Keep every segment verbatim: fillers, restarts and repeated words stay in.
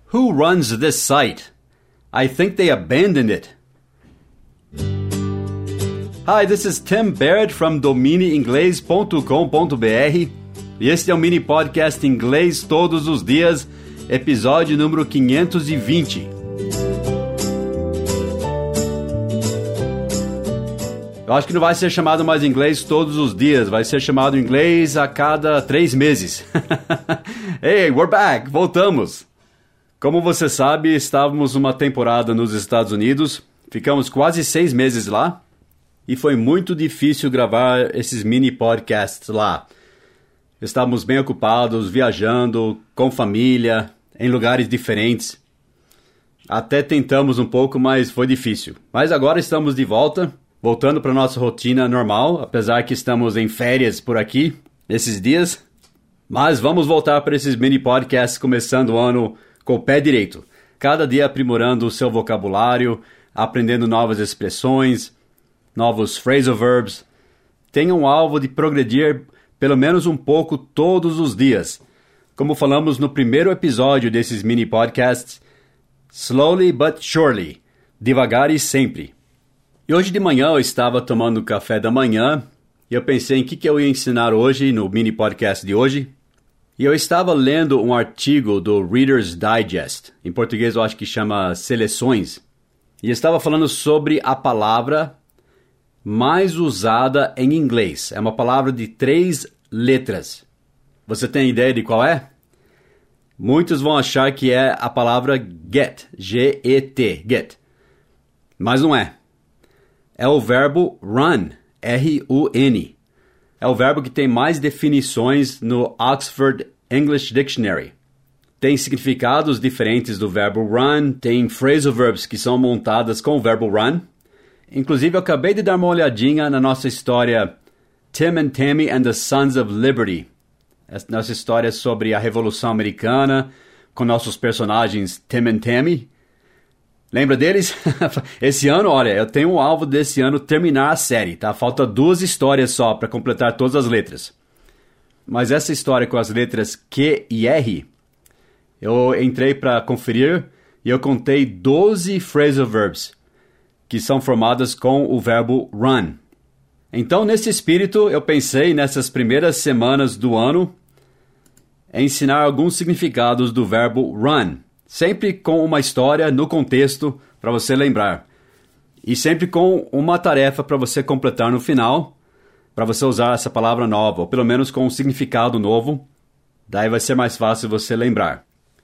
Who runs this site? I think they abandoned it. Hi, this is Tim Barrett from domine inglês ponto com ponto b r e este é o mini podcast Inglês Todos os Dias, episódio número quinhentos e vinte. Eu acho que não vai ser chamado mais inglês todos os dias, vai ser chamado inglês a cada três meses. Hey, we're back! Voltamos! Como você sabe, estávamos uma temporada nos Estados Unidos, ficamos quase seis meses lá, e foi muito difícil gravar esses mini podcasts lá. Estávamos bem ocupados, viajando, com família, em lugares diferentes. Até tentamos um pouco, mas foi difícil. Mas agora estamos de volta, voltando para a nossa rotina normal, apesar que estamos em férias por aqui, esses dias. Mas vamos voltar para esses mini podcasts começando o ano com o pé direito. Cada dia aprimorando o seu vocabulário, aprendendo novas expressões, novos phrasal verbs. Tenha um alvo de progredir pelo menos um pouco todos os dias. Como falamos no primeiro episódio desses mini podcasts, slowly but surely, devagar e sempre. E hoje de manhã eu estava tomando café da manhã e eu pensei em que, que eu ia ensinar hoje no mini podcast de hoje. E eu estava lendo um artigo do Reader's Digest, em português eu acho que chama Seleções, e estava falando sobre a palavra mais usada em inglês. É uma palavra de três letras. Você tem ideia de qual é? Muitos vão achar que é a palavra get, G E T, get. Mas não é. É o verbo run, R U N. É o verbo que tem mais definições no Oxford English Dictionary. Tem significados diferentes do verbo run, tem phrasal verbs que são montadas com o verbo run. Inclusive, eu acabei de dar uma olhadinha na nossa história Tim and Tammy and the Sons of Liberty. Essa nossa história sobre a Revolução Americana, com nossos personagens Tim and Tammy. Lembra deles? Esse ano, olha, eu tenho um alvo desse ano terminar a série, tá? Falta duas histórias só para completar todas as letras. Mas essa história com as letras Q e R, eu entrei para conferir e eu contei doze phrasal verbs que são formadas com o verbo run. Então, nesse espírito, eu pensei nessas primeiras semanas do ano em ensinar alguns significados do verbo run. Sempre com uma história no contexto para você lembrar. E sempre com uma tarefa para você completar no final, para você usar essa palavra nova, ou pelo menos com um significado novo. Daí vai ser mais fácil você lembrar.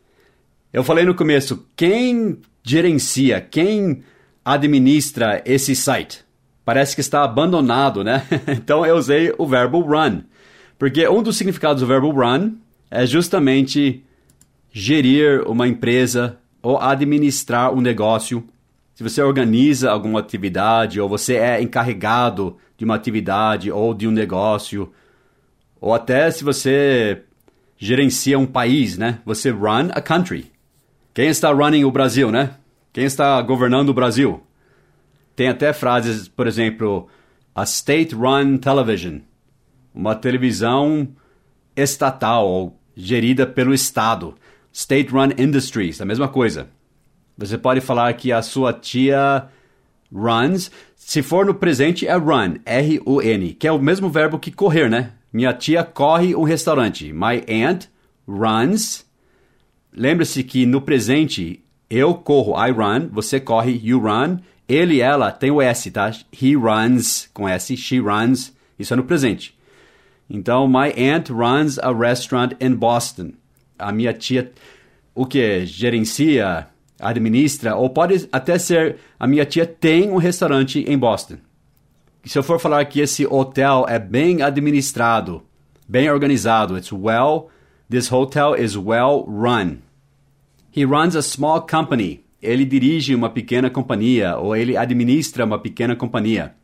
Eu falei no começo, quem gerencia, quem administra esse site? Parece que está abandonado, né? Então eu usei o verbo run. Porque um dos significados do verbo run é justamente gerir uma empresa ou administrar um negócio. Se você organiza alguma atividade ou você é encarregado de uma atividade ou de um negócio, ou até se você gerencia um país, né? Você run a country. Quem está running o Brasil, né? Quem está governando o Brasil? Tem até frases, por exemplo, a state-run television, uma televisão estatal ou gerida pelo Estado. State-run industries, a mesma coisa. Você pode falar que a sua tia runs. Se for no presente, é run, R U N, que é o mesmo verbo que correr, né? Minha tia corre um restaurante. My aunt runs. Lembre-se que no presente, eu corro, I run, você corre, you run. Ele e ela tem o S, tá? He runs, com S, she runs. Isso é no presente. Então, my aunt runs a restaurant in Boston. A minha tia, o que? Gerencia, administra, ou pode até ser, a minha tia tem um restaurante em Boston. Se eu for falar que esse hotel é bem administrado, bem organizado, it's well, this hotel is well run. He runs a small company. Ele dirige uma pequena companhia, ou ele administra uma pequena companhia.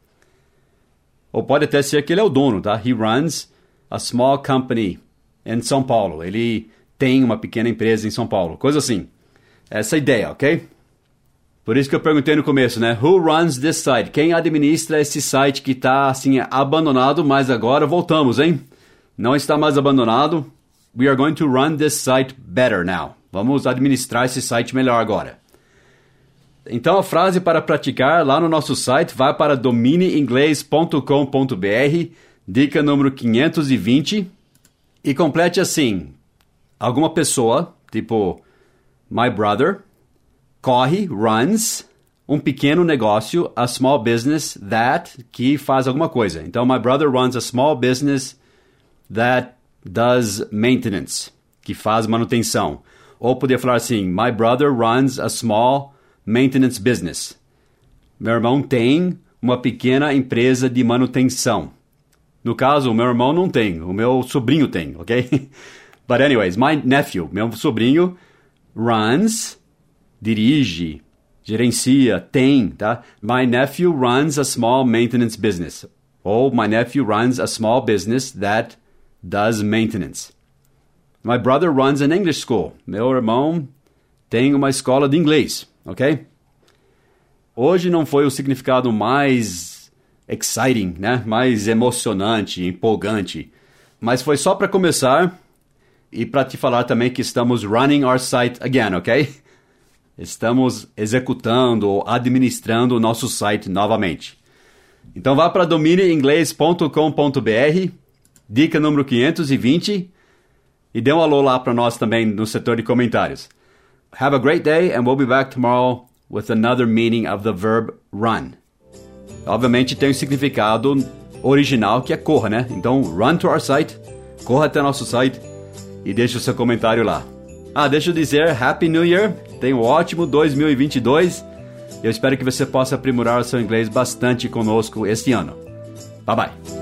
Ou pode até ser que ele é o dono, tá? He runs a small company em São Paulo. Ele tem uma pequena empresa em São Paulo. Coisa assim. Essa é a ideia, ok? Por isso que eu perguntei no começo, né? Who runs this site? Quem administra esse site que está, assim, abandonado, mas agora voltamos, hein? Não está mais abandonado. We are going to run this site better now. Vamos administrar esse site melhor agora. Então a frase para praticar lá no nosso site vai para domine inglês ponto com ponto b r, dica número quinhentos e vinte, e complete assim: alguma pessoa, tipo my brother, corre, runs, um pequeno negócio, a small business that, que faz alguma coisa. Então my brother runs a small business that does maintenance, que faz manutenção. Ou poderia falar assim: my brother runs a small maintenance business. Meu irmão tem uma pequena empresa de manutenção. No caso, o meu irmão não tem, o meu sobrinho tem, ok? But anyways, my nephew, meu sobrinho, runs, dirige, gerencia, tem, tá? My nephew runs a small maintenance business. Ou my nephew runs a small business that does maintenance. My brother runs an English school. Meu irmão tem uma escola de inglês, ok? Hoje não foi o significado mais exciting, né? Mais emocionante, empolgante. Mas foi só para começar e para te falar também que estamos running our site again, ok? Estamos executando ou administrando o nosso site novamente. Então vá para domine inglês ponto com ponto b r, dica número quinhentos e vinte, e dê um alô lá para nós também no setor de comentários. Have a great day and we'll be back tomorrow with another meaning of the verb run. Obviamente tem um significado original que é corra, né? Então run to our site, corra até nosso site e deixe o seu comentário lá. Ah, deixa eu dizer Happy New Year, tenha um ótimo dois mil e vinte e dois. Eu espero que você possa aprimorar o seu inglês bastante conosco este ano. Bye bye.